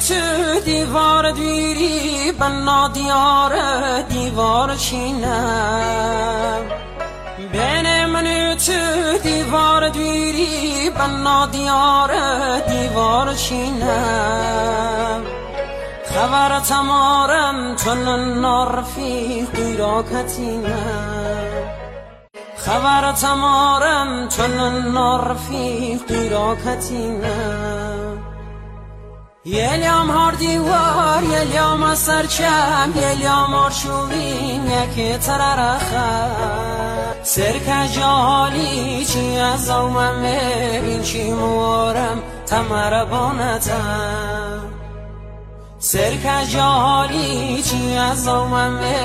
تو دیوار دیری بنا دیار دیوار چینم بین من تو دیوار دیری بنا دیار دیوار چینم خبر تمارم چون نارفی قیرا کتینم خبر تمارم چون نارفی قیرا کتینم یلیام هر دیوار یلیام از سرچم یلیام آرشوین یکی تررخم سرک جالی چی از اومم ببین چی موارم تمربانتم سرک جالی چی از اومم